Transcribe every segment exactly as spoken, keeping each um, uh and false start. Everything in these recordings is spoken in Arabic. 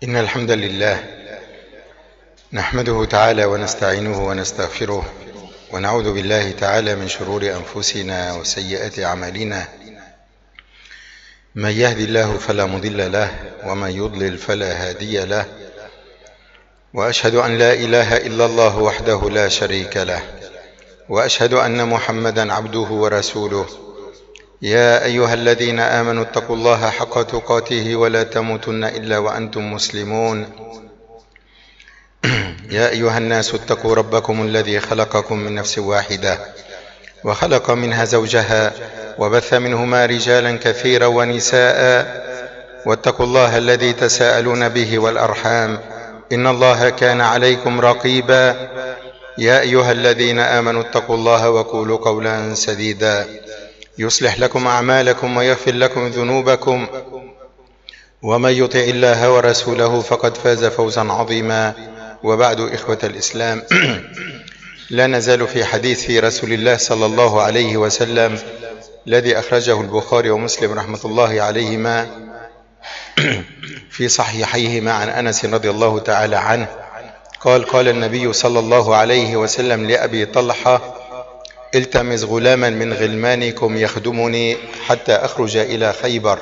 إن الحمد لله نحمده تعالى ونستعينه ونستغفره ونعوذ بالله تعالى من شرور أنفسنا وسيئات أعمالنا. من يهدي الله فلا مضل له ومن يضلل فلا هادي له، وأشهد أن لا إله إلا الله وحده لا شريك له، وأشهد أن محمدا عبده ورسوله. يا أيها الذين آمنوا اتقوا الله حق تقاته ولا تموتن إلا وأنتم مسلمون. يا أيها الناس اتقوا ربكم الذي خلقكم من نفس واحدة وخلق منها زوجها وبث منهما رجالا كثيرا ونساء، واتقوا الله الذي تساءلون به والأرحام إن الله كان عليكم رقيبا. يا أيها الذين آمنوا اتقوا الله وقولوا قولا سديدا يصلح لكم أعمالكم ويغفر لكم ذنوبكم، ومن يطع الله ورسوله فقد فاز فوزا عظيما. وبعد، إخوة الإسلام، لا نزال في حديث رسول الله صلى الله عليه وسلم الذي أخرجه البخاري ومسلم رحمة الله عليهما في صحيحيهما عن أنس رضي الله تعالى عنه قال: قال النبي صلى الله عليه وسلم لأبي طلحة: التمس غلاما من غلمانكم يخدمني حتى أخرج إلى خيبر.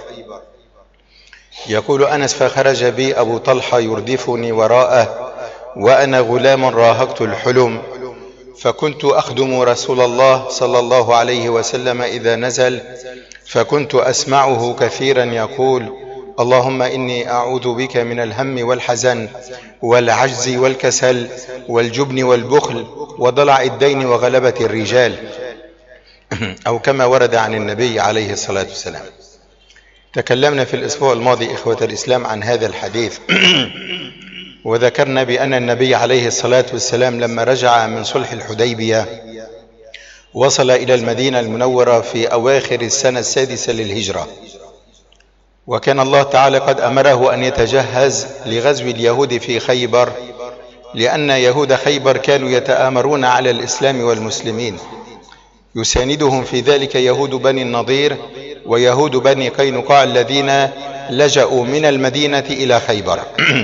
يقول أنس: فخرج بي أبو طلحة يردفني وراءه وأنا غلام راهقت الحلم، فكنت أخدم رسول الله صلى الله عليه وسلم إذا نزل، فكنت أسمعه كثيرا يقول: اللهم إني أعوذ بك من الهم والحزن والعجز والكسل والجبن والبخل وضلع الدين وغلبة الرجال، أو كما ورد عن النبي عليه الصلاة والسلام. تكلمنا في الأسبوع الماضي إخوة الإسلام عن هذا الحديث وذكرنا بأن النبي عليه الصلاة والسلام لما رجع من صلح الحديبية وصل إلى المدينة المنورة في أواخر السنة السادسة للهجرة، وكان الله تعالى قد أمره أن يتجهز لغزو اليهود في خيبر، لأن يهود خيبر كانوا يتآمرون على الإسلام والمسلمين، يساندهم في ذلك يهود بني النضير ويهود بني قينقاع الذين لجأوا من المدينة إلى خيبر.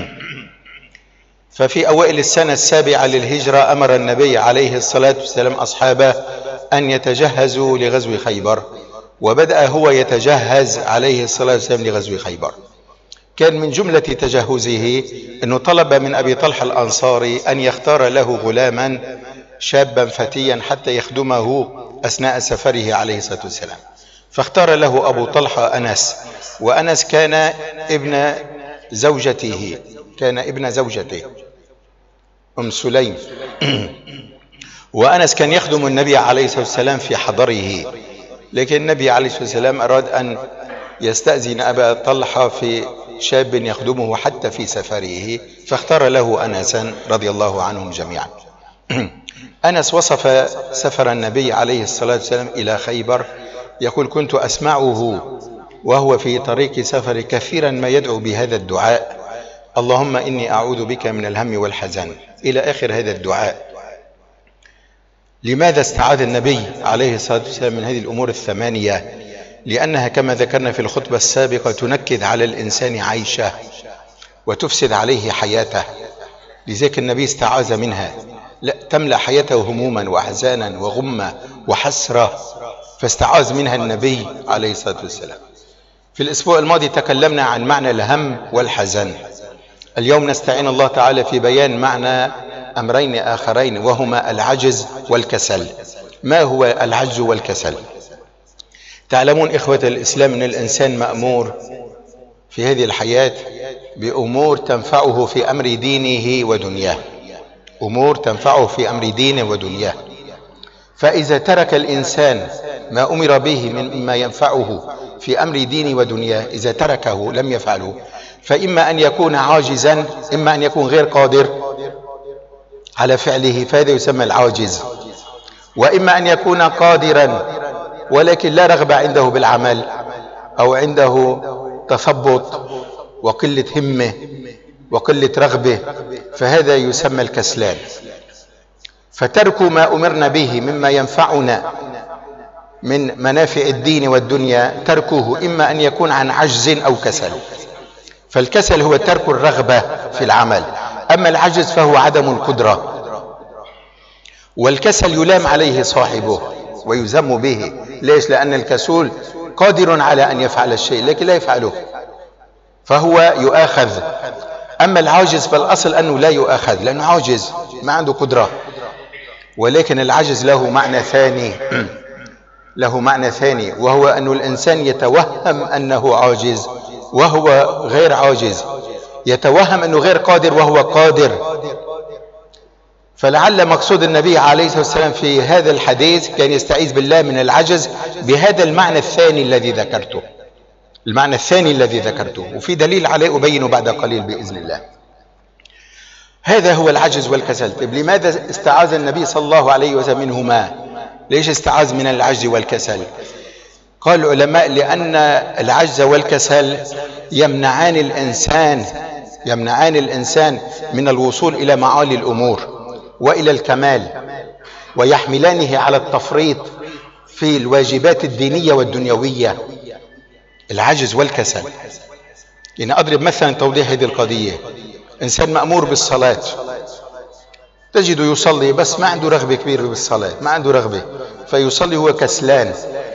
ففي أوائل السنة السابعة للهجرة أمر النبي عليه الصلاة والسلام أصحابه أن يتجهزوا لغزو خيبر، وبدأ هو يتجهز عليه الصلاة والسلام لغزو خيبر. كان من جملة تجهزه أنه طلب من أبي طلحة الأنصاري أن يختار له غلاما شابا فتيا حتى يخدمه أثناء سفره عليه الصلاة والسلام، فاختار له أبو طلحة أنس، وأنس كان ابن زوجته كان ابن زوجته أم سليم وأنس كان يخدم النبي عليه الصلاة والسلام في حضره، لكن النبي عليه الصلاة والسلام أراد أن يستأذن أبا طلحة في شاب يخدمه حتى في سفره، فاختار له أنسا رضي الله عنهم جميعا. أنس وصف سفر النبي عليه الصلاة والسلام إلى خيبر، يقول: كنت أسمعه وهو في طريق سفر كثيرا ما يدعو بهذا الدعاء: اللهم إني أعوذ بك من الهم والحزن، إلى آخر هذا الدعاء. لماذا استعاذ النبي عليه الصلاة والسلام من هذه الأمور الثمانية؟ لأنها كما ذكرنا في الخطبة السابقة تنكد على الإنسان عيشه وتفسد عليه حياته، لذلك النبي استعاذ منها، لا تملأ حياته هموما وأحزانا وغمة وحسرة، فاستعاذ منها النبي عليه الصلاة والسلام. في الأسبوع الماضي تكلمنا عن معنى الهم والحزن. اليوم نستعين الله تعالى في بيان معنى أمرين آخرين، وهما العجز والكسل. ما هو العجز والكسل؟ تعلمون إخوة الإسلام أن الإنسان مأمور في هذه الحياة بأمور تنفعه في أمر دينه ودنياه، أمور تنفعه في أمر دينه ودنياه. فإذا ترك الإنسان ما أمر به مما ينفعه في أمر دينه ودنياه، إذا تركه لم يفعله، فإما أن يكون عاجزا، إما أن يكون غير قادر على فعله، فهذا يسمى العاجز، وإما أن يكون قادرا ولكن لا رغبة عنده بالعمل، أو عنده تثبط وقلة همة وقلة رغبة، فهذا يسمى الكسلان. فترك ما أمرنا به مما ينفعنا من منافع الدين والدنيا، تركه إما أن يكون عن عجز أو كسل. فالكسل هو ترك الرغبة في العمل، أما العجز فهو عدم القدرة. والكسل يلام عليه صاحبه ويذم به. ليش؟ لأن الكسول قادر على أن يفعل الشيء لكن لا يفعله فهو يؤاخذ. أما العاجز فالأصل أنه لا يؤاخذ لأنه عاجز ما عنده قدرة. ولكن العجز له معنى ثاني له معنى ثاني وهو أن الإنسان يتوهم أنه عاجز وهو غير عاجز، يتوهم أنه غير قادر وهو قادر. فلعل مقصود النبي عليه الصلاة والسلام في هذا الحديث كان يستعيذ بالله من العجز بهذا المعنى الثاني الذي ذكرته المعنى الثاني الذي ذكرته وفي دليل عليه أبينه بعد قليل بإذن الله. هذا هو العجز والكسل. طيب لماذا استعاذ النبي صلى الله عليه وسلم منهما؟ ليش استعاذ من العجز والكسل؟ قال العلماء لأن العجز والكسل يمنعان الإنسان يمنعان الإنسان من الوصول إلى معالي الأمور وإلى الكمال، ويحملانه على التفريط في الواجبات الدينية والدنيوية. العجز والكسل. يعني أضرب مثلا توضيح هذه القضية. إنسان مأمور بالصلاة تجده يصلي بس ما عنده رغبة كبيرة بالصلاة، ما عنده رغبة فيصلي هو كسلان،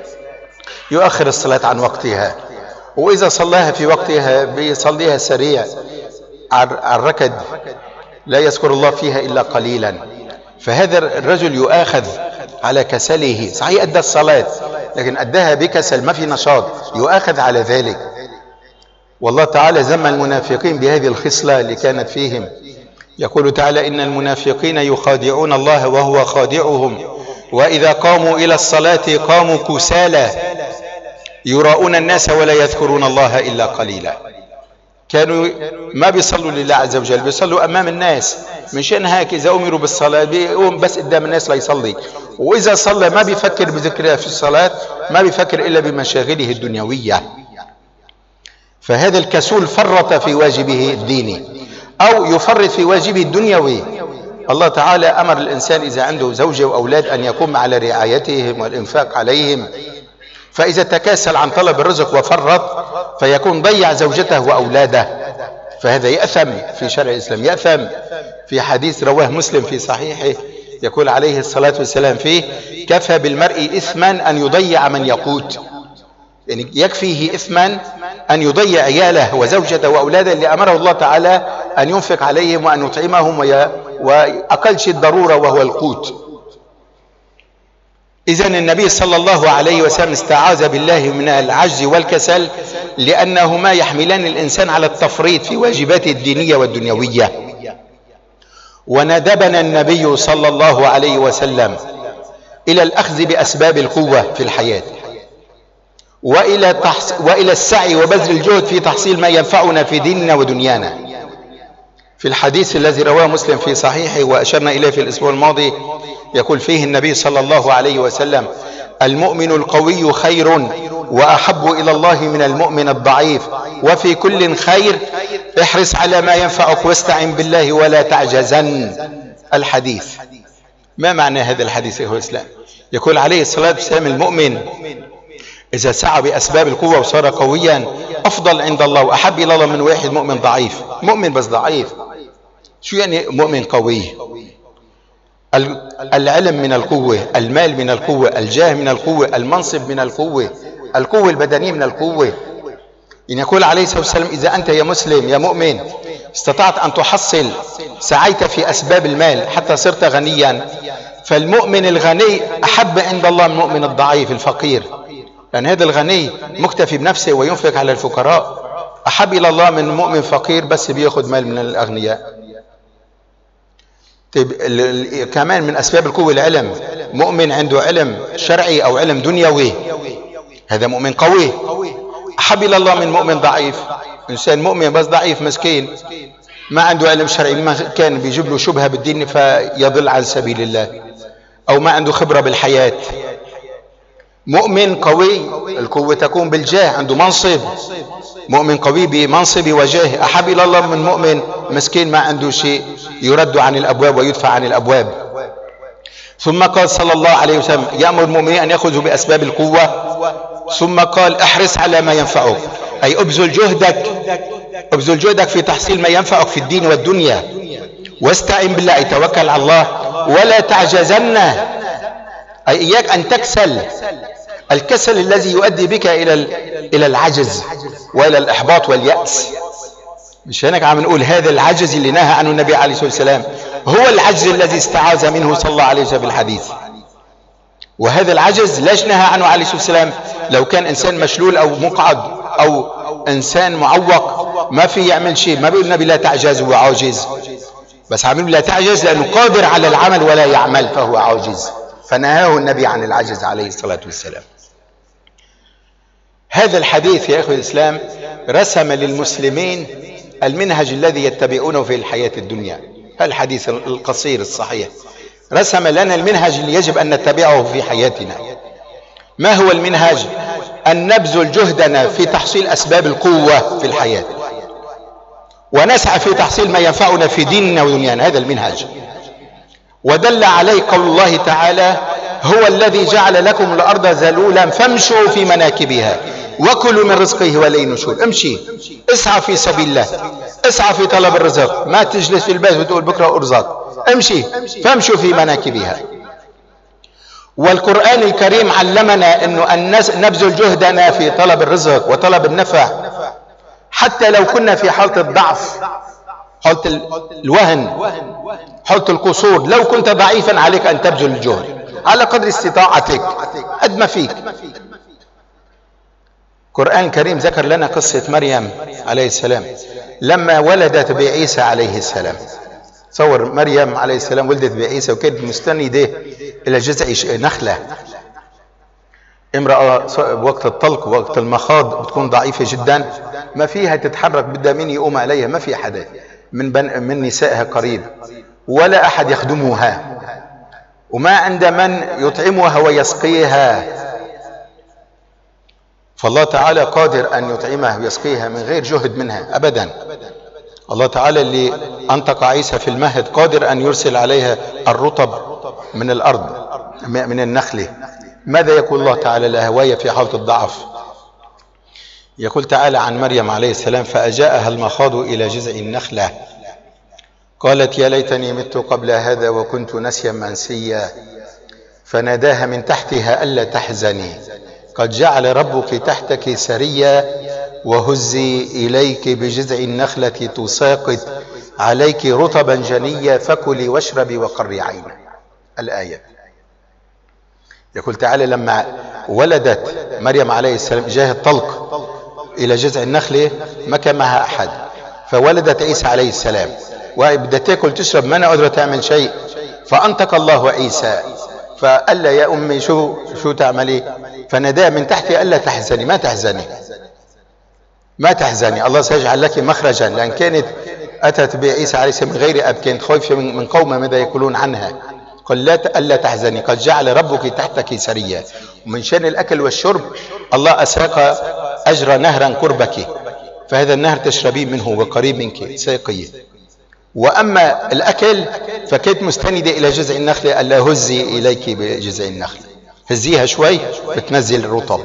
يؤخر الصلاة عن وقتها، وإذا صلاها في وقتها بيصليها سريع على الركض لا يذكر الله فيها إلا قليلا. فهذا الرجل يؤاخذ على كسله. صحيح أدى الصلاة لكن أداها بكسل، ما في نشاط، يؤاخذ على ذلك. والله تعالى ذم المنافقين بهذه الخصلة اللي كانت فيهم. يقول تعالى إن المنافقين يخادعون الله وهو خادعهم وإذا قاموا إلى الصلاة قاموا كسالى يراؤون الناس ولا يذكرون الله إلا قليلا. كانوا ما بيصلوا لله عز وجل، بيصلوا أمام الناس، مشان هيك إذا أمروا بالصلاة بيقوم بس قدام الناس ليصلي، وإذا صلى ما بيفكر بذكرها في الصلاة، ما بيفكر إلا بمشاغله الدنيوية. فهذا الكسول فرط في واجبه الديني أو يفرط في واجبه الدنيوي. الله تعالى أمر الإنسان إذا عنده زوجة وأولاد أن يقوم على رعايتهم والإنفاق عليهم، فإذا تكاسل عن طلب الرزق وفرط فيكون ضيع زوجته وأولاده، فهذا يأثم في شرع الإسلام، يأثم. في حديث رواه مسلم في صحيحه يقول عليه الصلاة والسلام فيه كفى بالمرء إثما أن يضيع من يقوت. يعني يكفيه إثما أن يضيع عياله وزوجته وأولاده اللي أمره الله تعالى أن ينفق عليهم وأن يطعمهم وأقل شيء الضرورة وهو القوت. إذن النبي صلى الله عليه وسلم استعاذ بالله من العجز والكسل لأنهما يحملان الإنسان على التفريط في واجباته الدينية والدنيوية. وندبنا النبي صلى الله عليه وسلم إلى الأخذ بأسباب القوة في الحياة وإلى, تحص... وإلى السعي وبذل الجهد في تحصيل ما ينفعنا في ديننا ودنيانا. في الحديث الذي رواه مسلم في صحيحه وأشرنا إليه في الأسبوع الماضي يقول فيه النبي صلى الله عليه وسلم المؤمن القوي خير وأحب إلى الله من المؤمن الضعيف وفي كل خير احرص على ما ينفعك واستعن بالله ولا تعجزن. الحديث. ما معنى هذا الحديث يا الإسلام؟ يقول عليه الصلاة والسلام المؤمن إذا سعى بأسباب القوة وصار قويا أفضل عند الله وأحب إلى الله من واحد مؤمن ضعيف. مؤمن بس ضعيف. شو يعني مؤمن قوي؟ العلم من القوة، المال من القوة، الجاه من القوة، المنصب من القوة، القوة البدنية من القوة. إن يقول عليه الصلاة والسلام إذا أنت يا مسلم يا مؤمن استطعت أن تحصل سعيت في أسباب المال حتى صرت غنيا، فالمؤمن الغني أحب عند الله من المؤمن الضعيف الفقير، لأن هذا الغني مكتفي بنفسه وينفق على الفقراء، أحب إلى الله من مؤمن فقير بس بيأخذ مال من الأغنياء. طيب كمان من أسباب القوة العلم. مؤمن عنده علم شرعي أو علم دنيوي هذا مؤمن قوي، أحب إلى الله من مؤمن ضعيف. إنسان مؤمن بس ضعيف مسكين ما عنده علم شرعي، ما كان بيجيب له شبهة بالدين فيضل عن سبيل الله، أو ما عنده خبرة بالحياة. مؤمن قوي القوة تكون بالجاه، عنده منصب، مؤمن قوي بمنصب وجاه أحب إلى الله من مؤمن مسكين ما عنده شيء يرد عن الأبواب ويدفع عن الأبواب. ثم قال صلى الله عليه وسلم يأمر المؤمنين أن يأخذوا بأسباب القوة، ثم قال احرص على ما ينفعك، أي أبذل جهدك ابذل جهدك في تحصيل ما ينفعك في الدين والدنيا، واستعن بالله، توكل على الله، ولا تعجزن، أي إياك أن تكسل، الكسل الذي يؤدي بك إلى إلى العجز وإلى الإحباط واليأس. مش هناك عم نقول هذا العجز اللي نهى عنه النبي عليه الصلاة والسلام هو العجز الذي استعاذ منه صلى الله عليه وسلم في الحديث. وهذا العجز ليش نهى عنه عليه الصلاة والسلام؟ لو كان إنسان مشلول أو مقعد أو إنسان معوق ما في يعمل شيء، ما بيقول النبي لا تعجز هو عاجز، بس عم لا تعجز لأنه قادر على العمل ولا يعمل فهو عاجز، فنهاه النبي عن العجز عليه الصلاة والسلام. هذا الحديث يا إخوة الإسلام رسم للمسلمين المنهج الذي يتبعونه في الحياة الدنيا. الحديث القصير الصحيح رسم لنا المنهج اللي يجب أن نتبعه في حياتنا. ما هو المنهج؟ أن نبذل جهدنا في تحصيل أسباب القوة في الحياة، ونسعى في تحصيل ما ينفعنا في ديننا ودنيانا. هذا المنهج، ودل عليه قول الله تعالى: هو الذي جعل لكم الأرض ذلولا فامشوا في مناكبها وكلوا من رزقه وإليه النشور. امشي، اسعى في سبيل الله، اسعى في طلب الرزق، ما تجلس في البيت وتقول بكرة أرزق. امشي فامشوا في مناكبها. والقرآن الكريم علمنا انه أن نبذل جهدنا في طلب الرزق وطلب النفع حتى لو كنا في حالة الضعف، حالة الوهن، حالة القصور. لو كنت ضعيفا عليك أن تبذل الجهد على قدر استطاعتك قد ما فيك. القرآن الكريم ذكر لنا قصة مريم عليه السلام لما ولدت بعيسى عليه السلام. تصور مريم عليه السلام ولدت بعيسى وكانت مستندة إلى جذع نخلة. امرأة وقت الطلق وقت المخاض بتكون ضعيفة جدا، ما فيها تتحرك، بدها مين يقوم عليها؟ ما في حدا من بن من نسائها قريب، ولا أحد يخدمها، وما عند من يطعمها ويسقيها. فالله تعالى قادر أن يطعمها ويسقيها من غير جهد منها أبدا. الله تعالى اللي أنطق عيسى في المهد قادر أن يرسل عليها الرطب من الأرض من النخلة. ماذا يقول الله تعالى لها وهي في حالة الضعف؟ يقول تعالى عن مريم عليه السلام: فأجاءها المخاض إلى جذع النخلة قالت يا ليتني مت قبل هذا وكنت نسيا منسيا، فناداها من تحتها ألا تحزني قد جعل ربك تحتك سريا وهزي إليك بجذع النخلة تساقط عليك رطبا جنيا فكلي واشربي وقري عينا. الآية. يقول تعالى لما ولدت مريم عليه السلام جاه الطلق إلى جذع النخلة ما كان معها أحد، فولدت عيسى عليه السلام وبدها تاكل تشرب ما قادرة تعمل شيء، فأنطق الله عيسى فقال لها يا أمي شو شو تعملي؟ فناداها من تحتي ألا تحزني، ما تحزني ما تحزني، الله سيجعل لك مخرجا. لأن كانت أتت بعيسى عليه السلام من غير أب، كانت خايفة من قومها ماذا يقولون عنها. قال لا ألا تحزني قد جعل ربك تحتك سريا. ومن شأن الأكل والشرب الله أساق أجرى نهرا قربك، فهذا النهر تشربين منه وقريب منك ساقيه. وأما الأكل فكانت مستندة إلى جذع النخلة ألا هزي إليك بجذع النخلة، هزيها شوي بتنزل الرطب.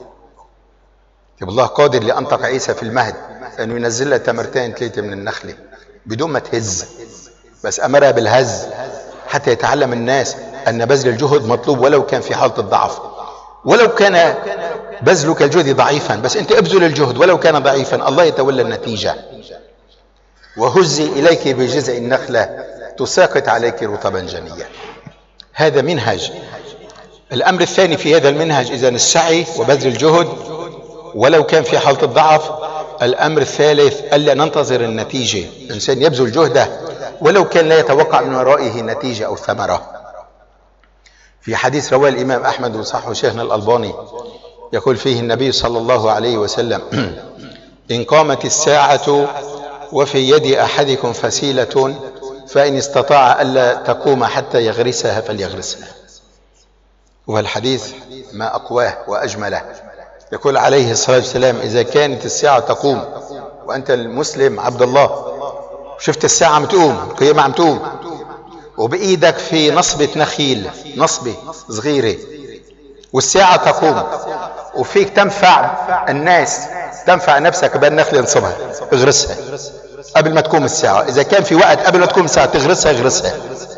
الله قادر لأنطق عيسى في المهد أنه ينزل لها تمرتين ثلاثة من النخلة بدون ما تهز، بس أمرها بالهز حتى يتعلم الناس أن بذل الجهد مطلوب ولو كان في حالة الضعف، ولو كان بذلك الجهد ضعيفا، بس أنت ابذل الجهد ولو كان ضعيفا الله يتولى النتيجة. وهزي إليك بجذع النخلة تساقط عليك رطبا جنيا. هذا منهج. الأمر الثاني في هذا المنهج إذن السعي وبذل الجهد ولو كان في حالة الضعف. الأمر الثالث ألا ننتظر النتيجة، الإنسان يبذل جهده ولو كان لا يتوقع من ورائه نتيجة أو ثمرة. في حديث رواه الإمام أحمد وصححه شيخنا الألباني يقول فيه النبي صلى الله عليه وسلم: إن قامت الساعة وفي يد أحدكم فسيلة فإن استطاع ألا تقوم حتى يغرسها فليغرسها. والحديث ما أقواه وأجمله. يقول عليه الصلاة والسلام: إذا كانت الساعة تقوم وأنت المسلم عبد الله شفت الساعة عم تقوم، القيامة عم تقوم، وبإيدك في نصبة نخيل، نصبة صغيرة، والساعة تقوم، وفيك تنفع الناس، تنفع نفسك بالنخل ينصبها، اغرسها قبل ما تقوم الساعة. اذا كان في وقت قبل ما تقوم الساعة تغرسها اغرسها.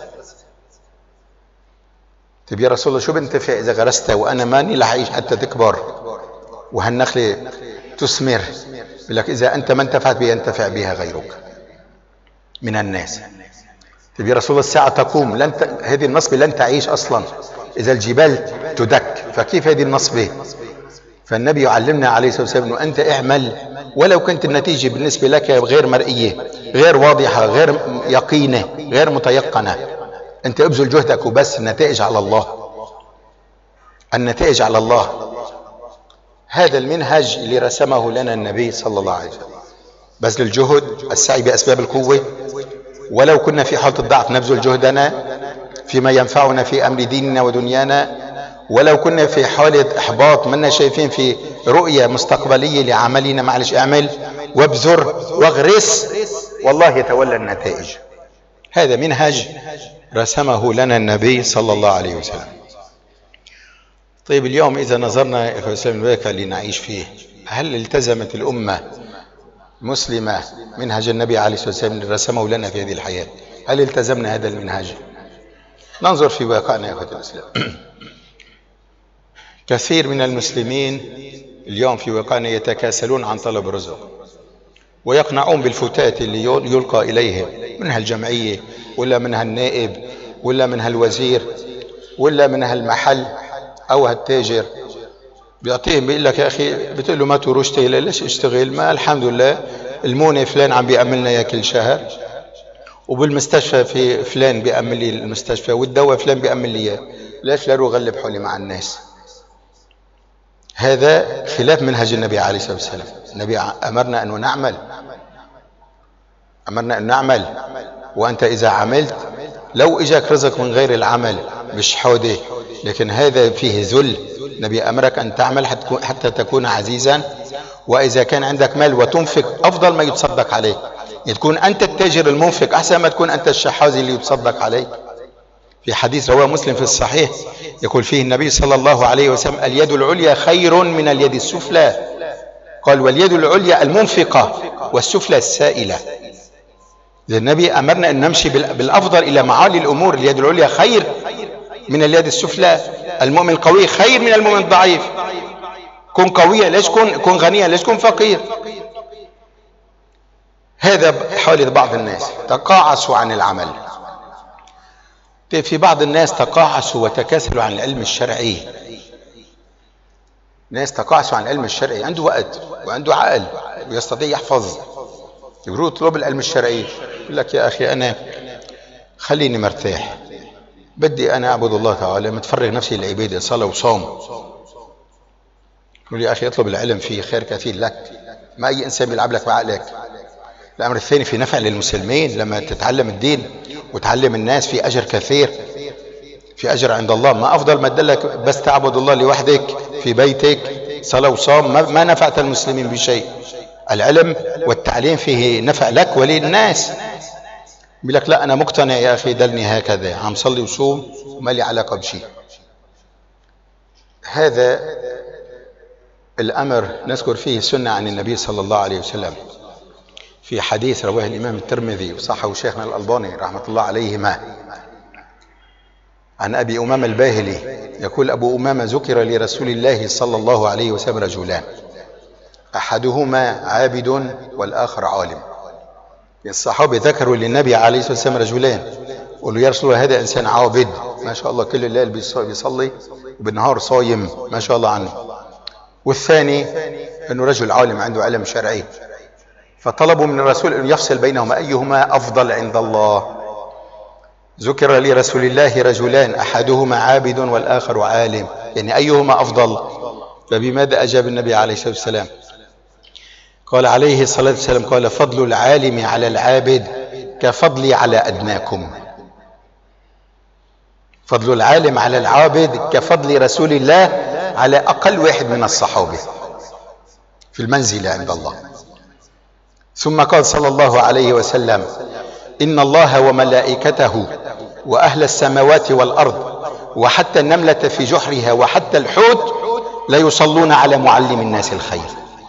طيب يا رسول الله شو بنتفع اذا غرستها وانا ماني رح اعيش حتى تكبر وهالنخلة تثمر؟ بقول لك اذا انت ما انتفعت بها ينتفع بها غيرك من الناس. طيب يا رسول الله الساعة تقوم، لن ت... هذه النصبة لن تعيش اصلا اذا الجبال تدك، فكيف هذه النصبة؟ فالنبي يعلمنا عليه الصلاة والسلام انه انت اعمل ولو كانت النتيجة بالنسبة لك غير مرئية، غير واضحة، غير يقينة، غير متيقنة، انت ابذل جهدك وبس، النتائج على الله، النتائج على الله. هذا المنهج اللي رسمه لنا النبي صلى الله عليه وسلم، بذل الجهد، السعي بأسباب القوة، ولو كنا في حالة الضعف نبذل جهدنا فيما ينفعنا في أمر ديننا ودنيانا، ولو كنا في حالة إحباط منا شايفين في رؤية مستقبلية لعملنا، معلش اعمل وابذر واغرس والله يتولى النتائج. هذا منهج رسمه لنا النبي صلى الله عليه وسلم. طيب اليوم إذا نظرنا يا أخوة الإسلام الواقع اللي نعيش فيه، هل التزمت الأمة مسلمة منهج النبي عليه الصلاة والسلام اللي رسمه لنا في هذه الحياة؟ هل التزمنا هذا المنهج؟ ننظر في واقعنا يا أخوة الإسلام. كثير من المسلمين اليوم في واقعنا يتكاسلون عن طلب الرزق، ويقنعون بالفتات اللي يلقى إليهم منها الجمعية ولا منها النائب ولا منها الوزير ولا منها المحل أو هالتاجر، بيعطيهم بيقول لك يا أخي، بتقول له ما تروح اشتغل، ليش اشتغل؟ ما الحمد لله المونة فلان عم بيأملنا يا كل شهر، وبالمستشفى في فلان بيأمل لي المستشفى، والدواء فلان بيأمل لي اياه، ليش لا اروح غلب حولي مع الناس؟ هذا خلاف منهج النبي عليه الصلاة والسلام. النبي أمرنا أن نعمل، أمرنا أن نعمل، وأنت إذا عملت لو إجاك رزق من غير العمل مش حودة، لكن هذا فيه ذل. النبي أمرك أن تعمل حتى تكون عزيزا، وإذا كان عندك مال وتنفق أفضل ما يتصدق عليك، تكون أنت التاجر المنفق أحسن ما تكون أنت الشحاذ اللي يتصدق عليك. في حديث رواه مسلم في الصحيح يقول فيه النبي صلى الله عليه وسلم: اليد العليا خير من اليد السفلى. قال: واليد العليا المنفقة والسفلى السائلة. النبي أمرنا أن نمشي بالأفضل إلى معالي الأمور. اليد العليا خير من اليد السفلى. المؤمن القوي خير من المؤمن الضعيف. كن قوية ليش كن كن غنية ليش كن فقير. هذا حالة بعض الناس تقاعسوا عن العمل. في بعض الناس تقاعسوا وتكاسلوا عن العلم الشرعي. ناس تقاعسوا عن العلم الشرعي، عنده وقت وعنده عقل ويستطيع يحفظ، يقولوا اطلب العلم الشرعي، يقول لك يا أخي أنا خليني مرتاح، بدي أنا أعبد الله تعالى، متفرغ نفسي للعبادة، صلاة وصوم. يقول يا أخي اطلب العلم، فيه خير كثير لك، ما أي إنسان بيلعب لك بعقلك. الأمر الثاني في نفع للمسلمين، لما تتعلم الدين وتعلم الناس في أجر كثير، في أجر عند الله. ما أفضل ما تدلك بس تعبد الله لوحدك في بيتك صلاة وصوم، ما نفعت المسلمين بشيء. العلم والتعليم فيه نفع لك وللناس. بيقول لك لا أنا مقتنع يا أخي دلني هكذا، عم صلي وصوم وما لي علاقة بشيء. هذا الأمر نذكر فيه سنة عن النبي صلى الله عليه وسلم في حديث رواه الإمام الترمذي وصححه شيخنا الألباني رحمة الله عليهما عن أبي أمامة الباهلي يقول: أبو أمامة ذكر لرسول الله صلى الله عليه وسلم رجلان، أحدهما عابد والآخر عالم. الصحابة ذكروا للنبي عليه الصلاة والسلام رجلان، قالوا يا رسول الله هذا إنسان عابد ما شاء الله كل الليل بيصلي وبالنهار صايم ما شاء الله عنه، والثاني أنه رجل عالم عنده علم شرعي. فطلبوا من الرسول أن يفصل بينهما أيهما أفضل عند الله. ذكر لرسول الله رجلان أحدهما عابد والآخر عالم، يعني أيهما أفضل؟ فبماذا أجاب النبي عليه الصلاة والسلام؟ قال عليه الصلاة والسلام: قال فضل العالم على العابد كفضلي على أدناكم. فضل العالم على العابد كفضل رسول الله على أقل واحد من الصحابة في المنزلة عند الله. ثم قال صلى الله عليه وسلم: إن الله وملائكته وأهل السماوات والأرض وحتى النملة في جحرها وحتى الحوت لا يصلون على معلم الناس الخير.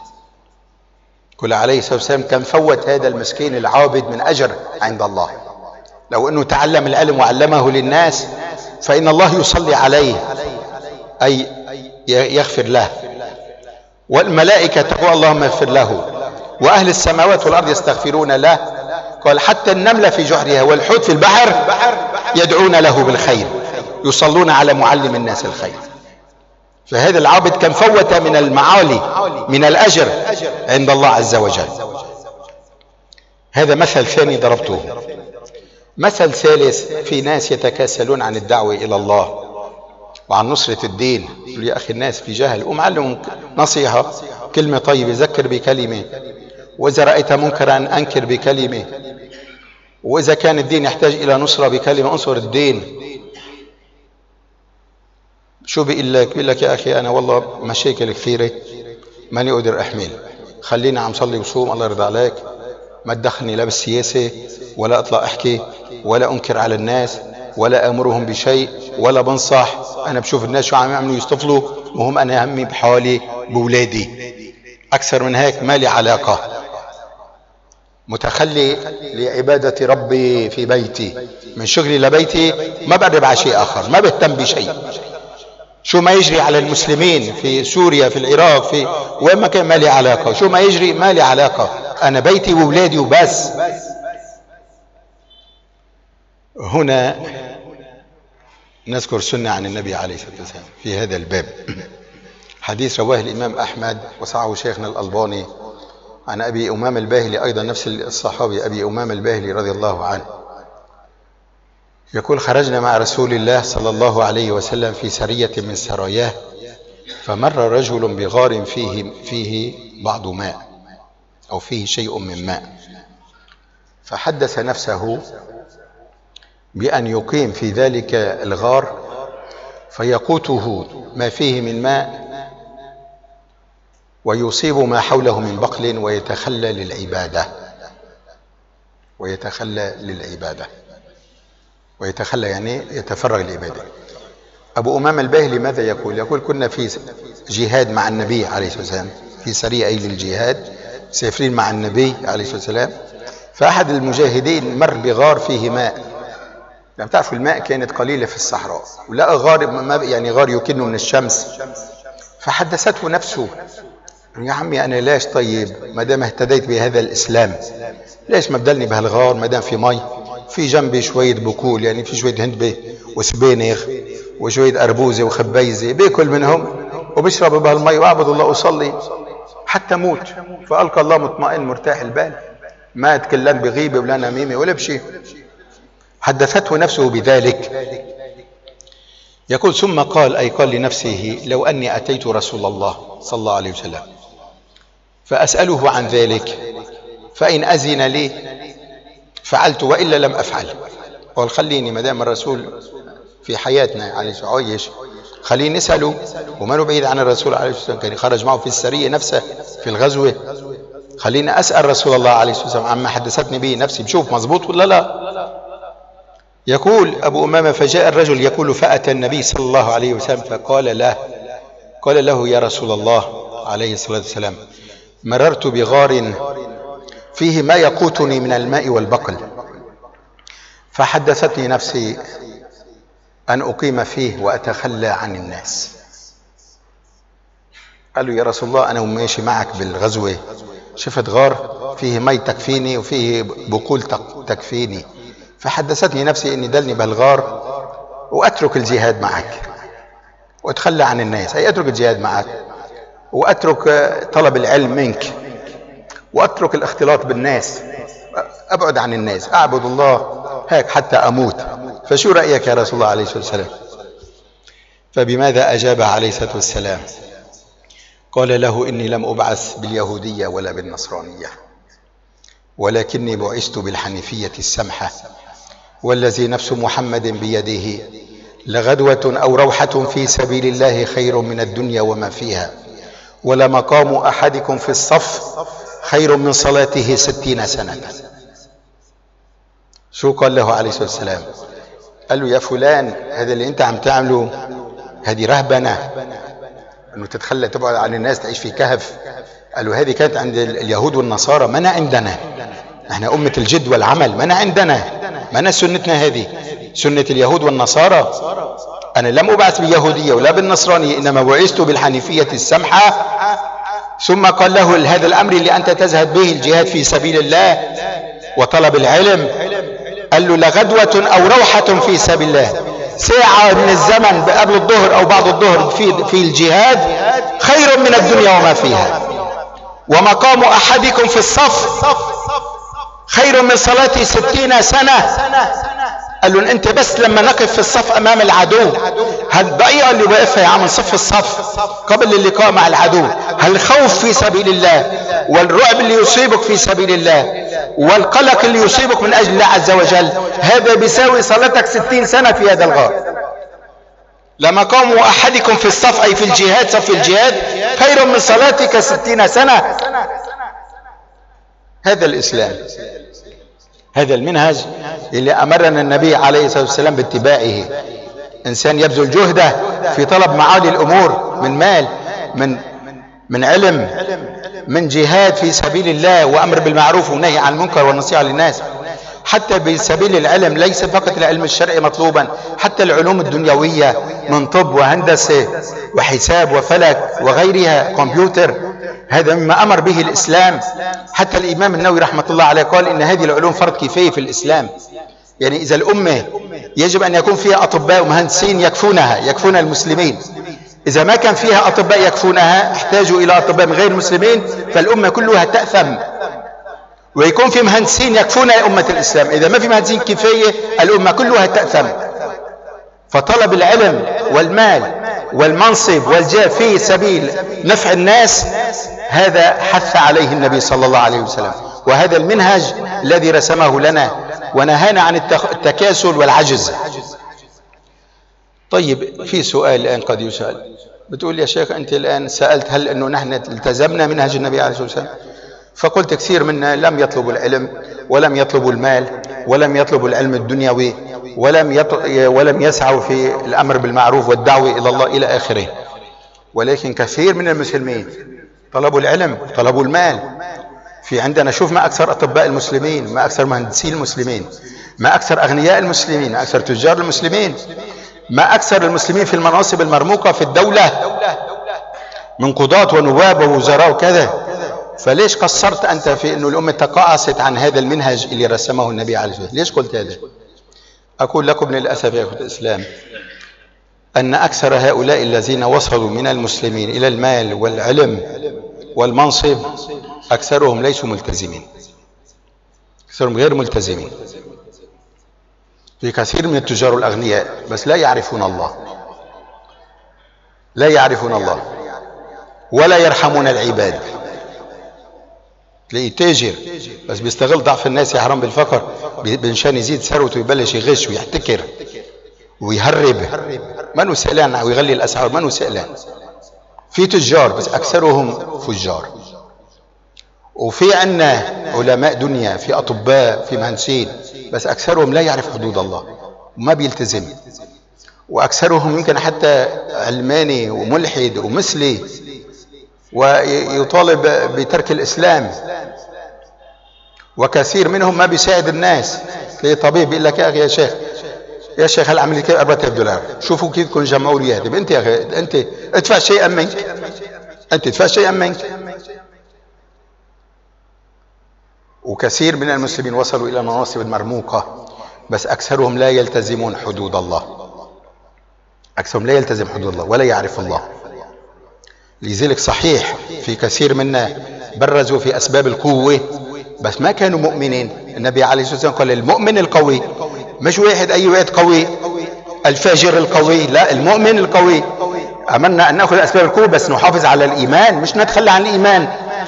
قل عليه الصلاة والسلام كان فوت هذا المسكين العابد من أجر عند الله، لو أنه تعلم العلم وعلمه للناس فإن الله يصلي عليه، أي يغفر له، والملائكة تقول اللهم اغفر له، وأهل السماوات والأرض يستغفرون له. قال حتى النملة في جحرها والحوت في البحر يدعون له بالخير، يصلون على معلم الناس الخير. فهذا العابد كان فوت من المعالي من الأجر عند الله عز وجل. هذا مثل ثاني ضربته. مثل ثالث، في ناس يتكاسلون عن الدعوة إلى الله وعن نصرة الدين. يقول يا أخي الناس في جهل، ومعلم نصيحة، كلمة طيبة ذكر بكلمة، وإذا رأيت منكرا أنكر بكلمة، وإذا كان الدين يحتاج إلى نصرة بكلمة انصر الدين. شو بيقول لك؟ بيقول لك يا أخي أنا والله مشاكل كثيرة ماني قادر أحمل، خليني عم صلي وصوم الله يرضى عليك، ما تدخلني لا بالسياسة ولا أطلع أحكي ولا أنكر على الناس ولا أمرهم بشيء ولا بنصح. أنا بشوف الناس شو عم يعملوا يصطفلوا، وهم أنا همي بحالي بولادي، أكثر من هيك ما لي علاقة. متخلي لعبادة ربي في بيتي، من شغلي لبيتي ما بقرب على شيء آخر، ما بهتم بشيء. شو ما يجري على المسلمين في سوريا في العراق في وين ما كان ما لي علاقة، شو ما يجري ما لي علاقة، أنا بيتي وولادي وبس. هنا نذكر سنة عن النبي عليه الصلاة والسلام في هذا الباب. حديث رواه الإمام أحمد وصححه شيخنا الألباني عن أبي أمامة الباهلي، أيضا نفس الصحابي أبي أمامة الباهلي رضي الله عنه، يقول خرجنا مع رسول الله صلى الله عليه وسلم في سرية من سراياه، فمر رجل بغار فيه فيه بعض ماء أو فيه شيء من ماء، فحدث نفسه بأن يقيم في ذلك الغار فيقوته ما فيه من ماء ويصيب ما حوله من بقل ويتخلى للعبادة ويتخلى للعبادة ويتخلى يعني يتفرغ للعبادة. أبو أمامة الباهلي ماذا يقول؟ يقول كنا في جهاد مع النبي عليه الصلاة والسلام، في سرية أي للجهاد، سافرين مع النبي عليه الصلاة والسلام، فأحد المجاهدين مر بغار فيه ماء. لم تعرفوا الماء كانت قليلة في الصحراء، ولقى غار يعني غار يكنه من الشمس، فحدثته نفسه يا عمي أنا ليش طيب ما دام اهتديت بهذا الإسلام ليش ما بدلني بهالغار ما دام في مي، في جنبي شوية بكول يعني في شوية هندبة وسبينخ وشوية أربوزة وخبيزة بيكل منهم وبشرب بهالمي وأعبد الله وصلي حتى موت. فألقى الله مطمئن مرتاح البال، ما تكلم بغيبة ولا نميمة ولا بشيء. حدثته نفسه بذلك. يقول ثم قال أي قال لنفسه لو أني أتيت رسول الله صلى الله عليه وسلم فأسأله عن ذلك فإن أذن لي فعلت وإلا لم أفعل. قال خليني ما دام الرسول في حياتنا عليه عايش خليني نسأله، وما هو بعيد عن الرسول عليه الصلاة والسلام، كان خرج معه في السرية نفسه في الغزوة، خليني أسأل رسول الله عليه الصلاة والسلام عما حدثتني به نفسي بشوف مزبوط ولا لا. يقول أبو أمامة فجاء الرجل يقول فأتى النبي صلى الله عليه وسلم فقال له قال له يا رسول الله عليه الصلاة والسلام مررت بغار فيه ما يقوتني من الماء والبقل، فحدثتني نفسي أن أقيم فيه وأتخلى عن الناس. قال له يا رسول الله أنا ماشي معك بالغزوة شفت غار فيه مي تكفيني وفيه بقول تكفيني، فحدثتني نفسي أني دلني بهالغار وأترك الجهاد معك وأتخلى عن الناس، أي أترك الجهاد معك وأترك طلب العلم منك وأترك الاختلاط بالناس، أبعد عن الناس أعبد الله هيك حتى أموت. فشو رأيك يا رسول الله عليه الصلاة والسلام؟ فبماذا أجاب عليه الصلاة والسلام؟ قال له إني لم أبعث باليهودية ولا بالنصرانية ولكني بعثت بالحنيفية السمحة، والذي نفس محمد بيده لغدوة أو روحة في سبيل الله خير من الدنيا وما فيها، ولمقام أحدكم في الصف خير من صلاته ستين سنة. شو قال له عليه الصلاة والسلام؟ قال له يا فلان هذا اللي انت عم تعمله هذه رهبنة، انه تتخلى تبعد عن الناس تعيش في كهف. قالوا هذه كانت عند اليهود والنصارى، ما عندنا. احنا أمة الجد والعمل، ما عندنا، ما سنتنا هذه، سنة اليهود والنصارى. أنا لم أبعث باليهودية ولا بالنصرانية، إنما بعثت بالحنيفية السمحة. ثم قال له هذا الأمر اللي أنت تزهد به، الجهاد في سبيل الله وطلب العلم، قال له لغدوة أو روحة في سبيل الله، ساعة من الزمن قبل الظهر أو بعد الظهر في في الجهاد خير من الدنيا وما فيها، ومقام أحدكم في الصف خير من صلاة ستين سنة. قال له انت بس لما نقف في الصف امام العدو، هالدقيقة اللي واقفها يا عم نصف الصف قبل اللقاء مع العدو، هالخوف في سبيل الله والرعب اللي يصيبك في سبيل الله والقلق اللي يصيبك من اجل الله عز وجل، هذا بيساوي صلاتك ستين سنة في هذا الغار. لمقام احدكم في الصف اي في الجهاد، صف الجهاد خير من صلاتك ستين سنة. هذا الاسلام، هذا المنهج اللي امرنا النبي عليه الصلاة والسلام باتباعه. انسان يبذل جهده في طلب معالي الامور، من مال، من من علم، من جهاد في سبيل الله وامر بالمعروف ونهي عن المنكر والنصيحة للناس، حتى بسبيل العلم، ليس فقط العلم الشرعي مطلوبا، حتى العلوم الدنيوية من طب وهندسة وحساب وفلك وغيرها، كمبيوتر، هذا مما أمر به الإسلام. حتى الإمام النووي رحمة الله عليه قال إن هذه العلوم فرض كفاية في الإسلام. يعني إذا الأمة يجب أن يكون فيها أطباء ومهندسين يكفونها، يكفون المسلمين. إذا ما كان فيها أطباء يكفونها، احتاجوا إلى أطباء من غير المسلمين، فالأمة كلها تأثم. ويكون في مهندسين يكفون أمة الإسلام، إذا ما في مهندسين كفاية الأمة كلها تأثم. فطلب العلم والمال والمنصب والجاه في سبيل نفع الناس، هذا حث عليه النبي صلى الله عليه وسلم، وهذا المنهج الذي رسمه لنا ونهانا عن التكاسل والعجز. طيب في سؤال الآن قد يسأل، بتقول يا شيخ أنت الآن سألت هل أنه نحن التزمنا منهج النبي عليه الصلاة والسلام؟ فقلت كثير منا لم يطلبوا العلم ولم يطلبوا المال ولم يطلبوا العلم الدنيوي ولم ولم يسعوا في الأمر بالمعروف والدعوة إلى الله إلى آخره، ولكن كثير من المسلمين طلبوا العلم، طلبوا المال. في عندنا شوف ما أكثر أطباء المسلمين، ما أكثر مهندسين المسلمين، ما أكثر أغنياء المسلمين، ما أكثر تجار المسلمين، ما أكثر المسلمين في المناصب المرموقة في الدولة من قضاة ونواب ووزراء وكذا. فليش قصرت أنت في أنه الأمة تقاعست عن هذا المنهج اللي رسمه النبي عليه الصلاة والسلام؟ ليش قلت هذا؟ أقول لكم للأسف يا أخوة الإسلام أن أكثر هؤلاء الذين وصلوا من المسلمين إلى المال والعلم والمنصب أكثرهم ليسوا ملتزمين، أكثرهم غير ملتزمين. في كثير من التجار الأغنياء بس لا يعرفون الله، لا يعرفون الله ولا يرحمون العباد. تلاقيه تاجر بس بيستغل ضعف الناس يحرم بالفقر بنشان يزيد ثروته ويبلش يغش ويحتكر ويهرب، ما نو سئلان ويغلي الأسعار، ما نو سئلان. في تجار بس أكثرهم فجار. وفي عنا علماء دنيا، في أطباء، في مهندسين، بس أكثرهم لا يعرف حدود الله وما بيلتزم، وأكثرهم يمكن حتى علماني وملحد ومثلي ويطالب بترك الإسلام. وكثير منهم ما بيساعد الناس. تلاقي طبيب بيقول لك يا أخي يا شيخ يا شيخ هل عملي كيف أربعة آلاف دولار، شوفوا كيف كن جمعوا لي هذا. أنت يا أخي أنت ادفع شيئا منك، أنت ادفع شيئا منك. وكثير من المسلمين وصلوا إلى مناصب المرموقة بس أكثرهم لا يلتزمون حدود الله، أكثرهم لا يلتزم حدود الله ولا يعرف الله. لذلك صحيح في كثير منا برزوا في أسباب القوة بس ما كانوا مؤمنين. النبي عليه الصلاة والسلام قال المؤمن القوي، مش واحد أي واحد قوي الفاجر القوي، لا، المؤمن القوي. أمرنا أن نأخذ أسباب القوة بس نحافظ على الإيمان، مش نتخلى عن الإيمان.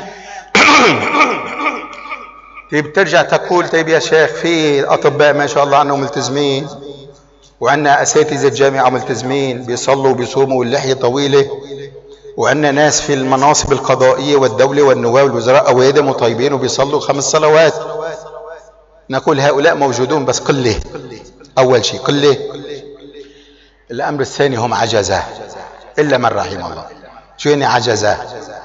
طيب ترجع تقول طيب يا شيخ في أطباء ما شاء الله عنهم ملتزمين، وعندنا أساتذة الجامعة ملتزمين بيصلوا وبيصوموا واللحية طويلة، وعندنا ناس في المناصب القضائية والدولة والنواب والوزراء أوادم وطيبين وبيصلوا خمس صلوات. نقول هؤلاء موجودون بس قلة. أول شيء قلة. الأمر الثاني هم عجزة إلا من رحم الله. شو يعني عجزة؟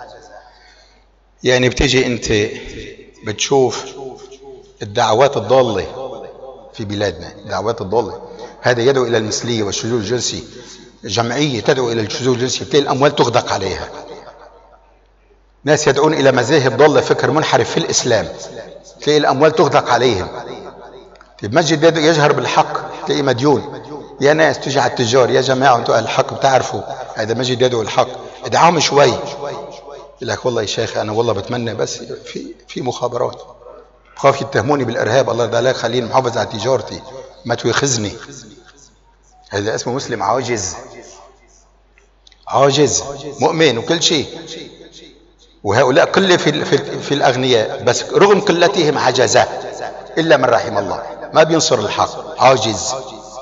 يعني بتيجي انت بتشوف الدعوات الضالة في بلادنا، الدعوات الضالة هذا يدعو الى المثلية والشذوذ الجنسي، جمعية تدعو الى الشذوذ الجنسي بتلاقي الاموال تغدق عليها. ناس يدعون الى مذاهب ضالة فكر منحرف في الاسلام تلاقي الاموال تغدق عليهم. مسجد يجهر بالحق تلاقيه مديون. يا ناس تجي على التجار، يا جماعة انتوا اهل الحق بتعرفوا هذا مسجد يدعو الحق، ادعاهم شوي. يقول لك والله يا شيخ انا والله بتمنى بس في في مخابرات بخاف يتهموني بالارهاب، الله يرضى عليك خليني محافظ على تجارتي ما تواخذني. هذا اسمه مسلم عاجز، عاجز مؤمن وكل شيء. وهؤلاء قلة في, في, في الأغنياء بس رغم قلتهم عجزة إلا من رحم الله، ما بينصر الحق، عاجز.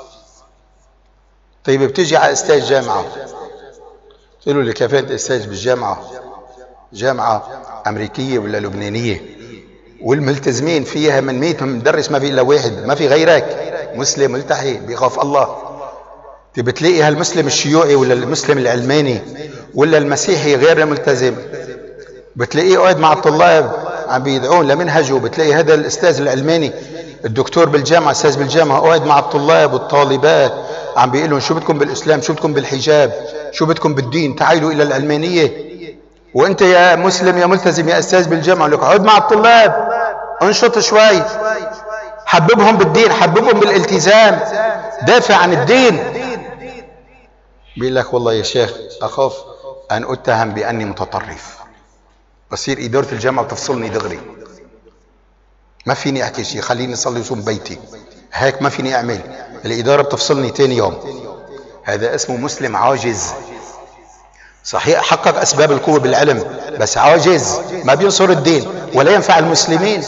طيب بتيجي على استاذ جامعة تقولوا لي كيف انت استاذ بالجامعة؟ جامعة أمريكية ولا لبنانية والملتزمين فيها من مئة مدرس ما في إلا واحد، ما في غيرك مسلم ملتحي بيخاف الله. بتلاقي هالمسلم الشيوعي ولا المسلم العلماني ولا المسيحي غير الملتزم بتلاقيه قاعد مع الطلاب عم بيدعون لمنهجه. بتلاقي هذا الاستاذ العلماني الدكتور بالجامعة استاذ بالجامعة قاعد مع الطلاب والطالبات عم بيقول لهم شو بدكم بالاسلام، شو بدكم بالحجاب، شو بدكم بالدين، تعالوا الى العلمانية. وانت يا مسلم يا ملتزم يا استاذ بالجامعة لك اقعد مع الطلاب انشط شوي، حببهم بالدين، حببهم بالالتزام، دافع عن الدين. بيقول لك والله يا شيخ اخاف ان اتهم باني متطرف، بصير اداره الجامعه بتفصلني دغري، ما فيني احكي شيء، خليني اصلي وصوم بيتي، هيك ما فيني اعمل، الاداره بتفصلني ثاني يوم. هذا اسمه مسلم عاجز. صحيح حقق اسباب القوه بالعلم بس عاجز، ما بينصر الدين ولا ينفع المسلمين.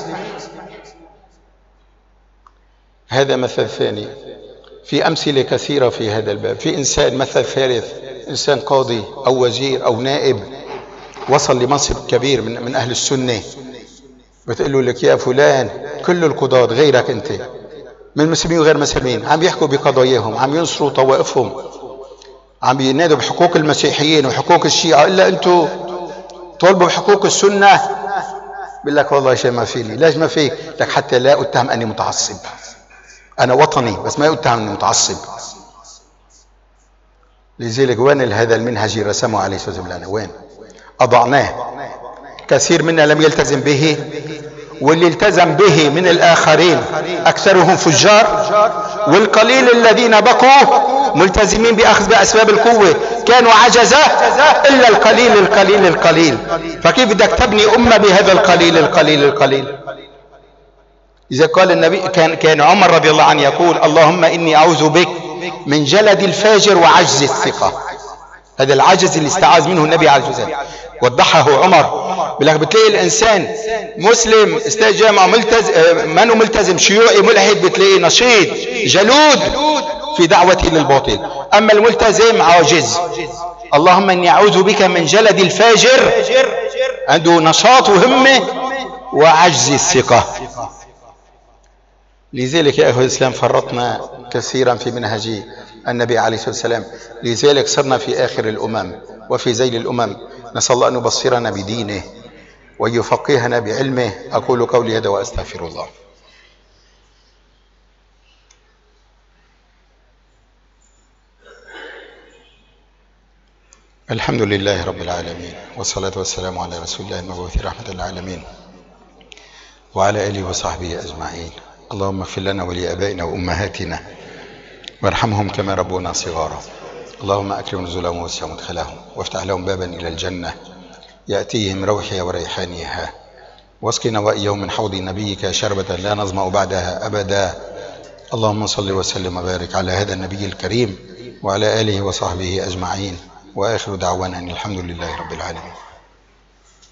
هذا مثل ثاني. في امثله كثيره في هذا الباب. في انسان مثل ثالث، انسان قاضي او وزير او نائب وصل لمنصب كبير من من اهل السنه، بتقول له لك يا فلان كل القضاة غيرك انت من المسلمين وغير المسلمين عم يحكوا بقضاياهم، عم ينصروا طوائفهم، عم ينادوا بحقوق المسيحيين وحقوق الشيعة، الا انتوا طالبوا بحقوق السنه. بيقول لك والله شيء ما فيني. ليش ما فيك؟ لك حتى لا اتهم اني متعصب، انا وطني بس ما اتهم اني متعصب. لذلك وين هذا المنهج اللي رسمه عليه الصلاه والسلام؟ وين اضعناه؟ كثير منا لم يلتزم به، واللي التزم به من الاخرين اكثرهم فجار، والقليل الذين بقوا ملتزمين باخذ باسباب القوه كانوا عجزة، الا القليل القليل القليل. فكيف بدك تبني امه بهذا القليل القليل القليل؟ اذا قال النبي كان كان عمر رضي الله عنه يقول اللهم اني اعوذ بك من جلد الفاجر وعجز الثقه. هذا العجز اللي استعاذ منه النبي عليه الصلاه والسلام وضحه عمر. بتلاقي الانسان مسلم استاذ جامعه ملتزم منه ملتزم شيوعي ملحد بتلاقيه نشيط جلود في دعوته للباطل، اما الملتزم عاجز. اللهم اني اعوذ بك من جلد الفاجر، عنده نشاط وهمه وعجز الثقه. لذلك يا اخوة الاسلام فرطنا كثيرا في منهج النبي عليه الصلاه والسلام، لذلك صرنا في اخر الامم وفي ذيل الامم. نسال الله ان يبصرنا بدينه ويفقهنا بعلمه. اقول قولي هذا واستغفر الله. الحمد لله رب العالمين، والصلاه والسلام على رسول الله المبعوث رحمه للعالمين وعلى اله وصحبه اجمعين. اللهم اغفر لنا ولآبائنا وأمهاتنا وارحمهم كما ربونا صغارا. اللهم أكرم نزلهم ووسع مدخلهم وافتح لهم بابا إلى الجنة يأتيهم روحها وريحانها، واسقنا وإياهم من حوض نبيك شربة لا نظمأ بعدها أبدا. اللهم صل وسلم وبارك على هذا النبي الكريم وعلى آله وصحبه أجمعين، وآخر دعوانا أن الحمد لله رب العالمين.